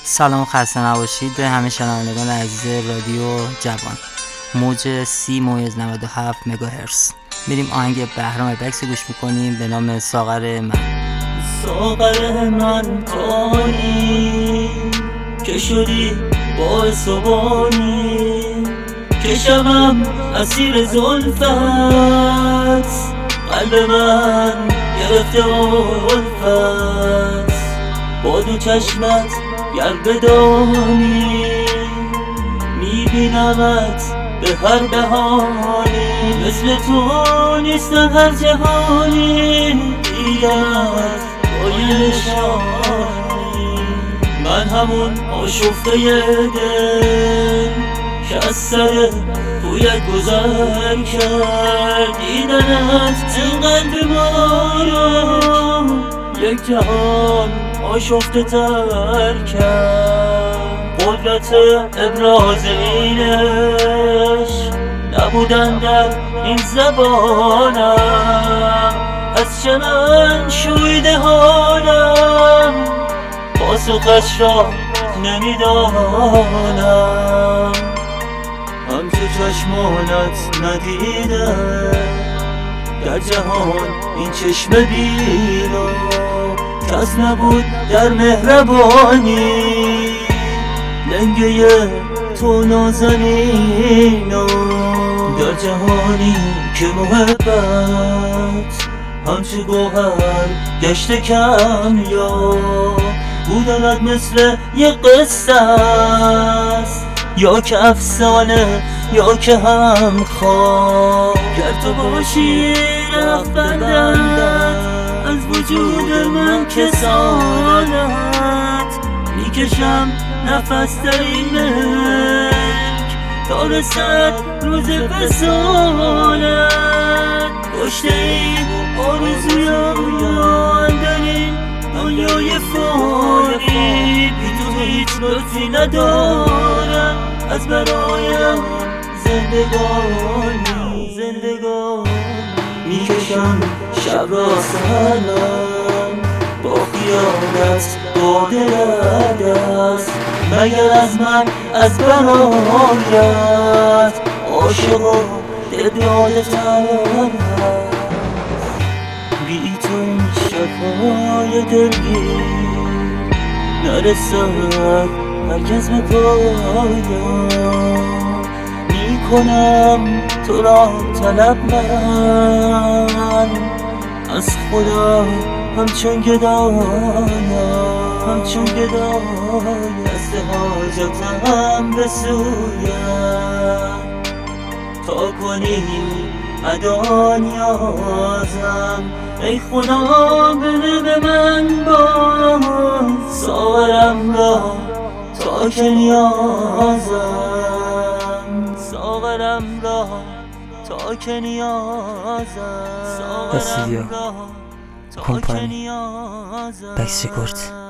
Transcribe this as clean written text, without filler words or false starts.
سلام و خسته نباشید به همه شنوندگان عزیز رادیو جوان. موج 30.97 مگاهرتز. میریم آهنگ بهرام بکس گوش میکنیم به نام ساغر من. ساغر من تویی که شدی باعث و بانی، که شبم اسیر زلفت، قلب من گرفته الفت. با دو چشمت گر بدانی، میبینمت به هر بهانی. مثل تو نیستن هر جهانی، دیدمت با یه نشانی. من همون آشفته دل که از سر بویت گذر کرد. دیدنت اینقدر مارم یک جهان آشفته تر کرد. قدرت ابراز اینش نبودن در این زبانم، از چه من شویده حالم پاسخش را نمیدانم. همچه چشمانت ندیده در جهان این چشم بینا، کس نبود در مهربانی لنگه تو نازنینا. در جهانی که محبت همچه گوهر گشته کم، یا بودنت مثل یه قصه است، یا که افسانه یا که هم خواب. گر تو باشی رفت بندت از وجود من کسالت، میکشم نفس در این ملک تا رسد روز وصالت. کشته این آرزویم در این دنیای فانی، بی تو هیچ لطفی ندارم از برایم زندگانی. میکشم شب را سرم با خیالت با دل دست، مگر از من از برایت عاشق و دل تر. بی تو این شبهای دلگیر نرسد هرگز به پایان. میکنم تو را طلب من از خدا همچون گدایم، دست حاجتم بسویم تا کنی ادا نیازم. ای خدا بده به من باز ساغرم را تا که نیازم، ساغرم را تا که نیازم، استودیو کمپانی بکس ریکورد.